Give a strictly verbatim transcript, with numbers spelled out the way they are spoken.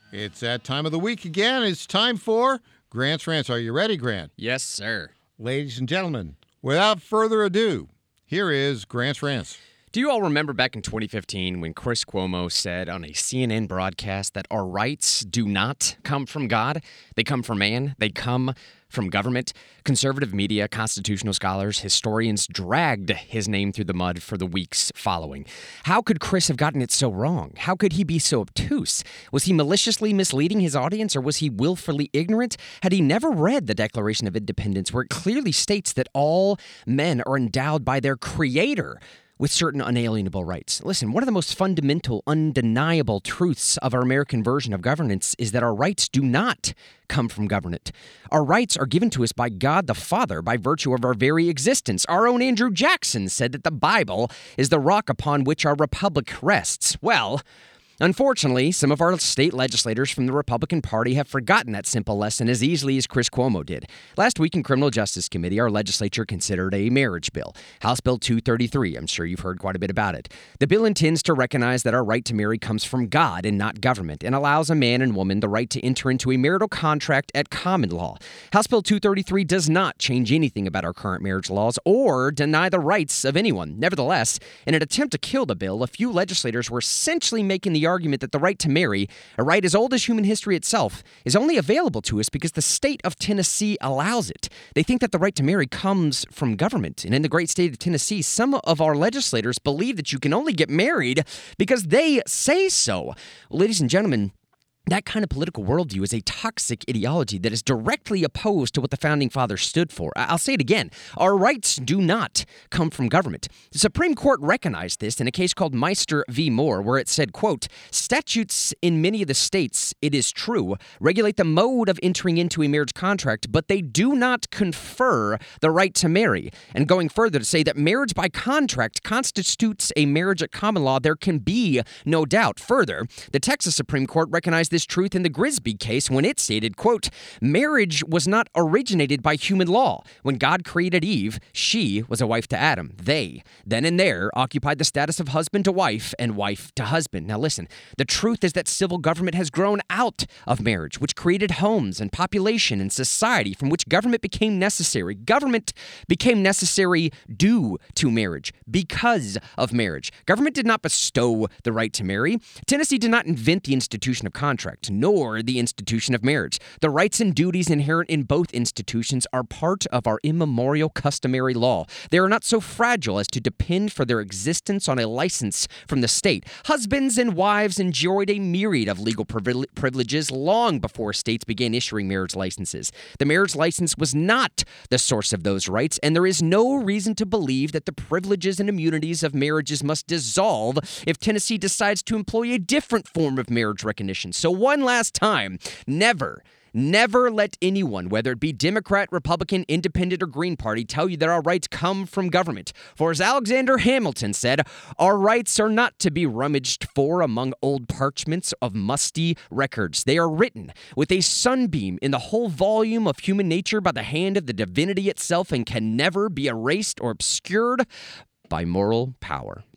It's that time of the week again. It's time for Grant's Rants. Are you ready, Grant? Yes, sir. Ladies and gentlemen, without further ado, here is Grant's Rants. Do you all remember back in twenty fifteen when Chris Cuomo said on a C N N broadcast that our rights do not come from God? They come from man. They come from government. Conservative media, constitutional scholars, historians dragged his name through the mud for the weeks following. How could Chris have gotten it so wrong? How could he be so obtuse? Was he maliciously misleading his audience, or was he willfully ignorant? Had he never read the Declaration of Independence, where it clearly states that all men are endowed by their Creator with certain unalienable rights? Listen, one of the most fundamental, undeniable truths of our American version of governance is that our rights do not come from government. Our rights are given to us by God the Father by virtue of our very existence. Our own Andrew Jackson said that the Bible is the rock upon which our republic rests. Well, unfortunately, some of our state legislators from the Republican Party have forgotten that simple lesson as easily as Chris Cuomo did. Last week in Criminal Justice Committee, our legislature considered a marriage bill, House Bill two thirty-three. I'm sure you've heard quite a bit about it. The bill intends to recognize that our right to marry comes from God and not government, and allows a man and woman the right to enter into a marital contract at common law. House Bill two thirty-three does not change anything about our current marriage laws or deny the rights of anyone. Nevertheless, in an attempt to kill the bill, a few legislators were essentially making the argument that the right to marry, a right as old as human history itself, is only available to us because the state of Tennessee allows it. They think that the right to marry comes from government. And in the great state of Tennessee, some of our legislators believe that you can only get married because they say so. Well, ladies and gentlemen, that kind of political worldview is a toxic ideology that is directly opposed to what the Founding Fathers stood for. I'll say it again. Our rights do not come from government. The Supreme Court recognized this in a case called Meister v. Moore, where it said, quote, statutes in many of the states, it is true, regulate the mode of entering into a marriage contract, but they do not confer the right to marry. And going further to say that marriage by contract constitutes a marriage at common law, there can be no doubt. Further, the Texas Supreme Court recognized this truth in the Grisby case when it stated, quote, marriage was not originated by human law. When God created Eve, she was a wife to Adam. They, then and there, occupied the status of husband to wife and wife to husband. Now listen, the truth is that civil government has grown out of marriage, which created homes and population and society from which government became necessary. Government became necessary due to marriage, because of marriage. Government did not bestow the right to marry. Tennessee did not invent the institution of contract, nor the institution of marriage. The rights and duties inherent in both institutions are part of our immemorial customary law. They are not so fragile as to depend for their existence on a license from the state. Husbands and wives enjoyed a myriad of legal privile- privileges long before states began issuing marriage licenses. The marriage license was not the source of those rights, and there is no reason to believe that the privileges and immunities of marriages must dissolve if Tennessee decides to employ a different form of marriage recognition. So one last time, never, never let anyone, whether it be Democrat, Republican, Independent, or Green Party, tell you that our rights come from government. For as Alexander Hamilton said, our rights are not to be rummaged for among old parchments of musty records. They are written with a sunbeam in the whole volume of human nature by the hand of the divinity itself and can never be erased or obscured by moral power.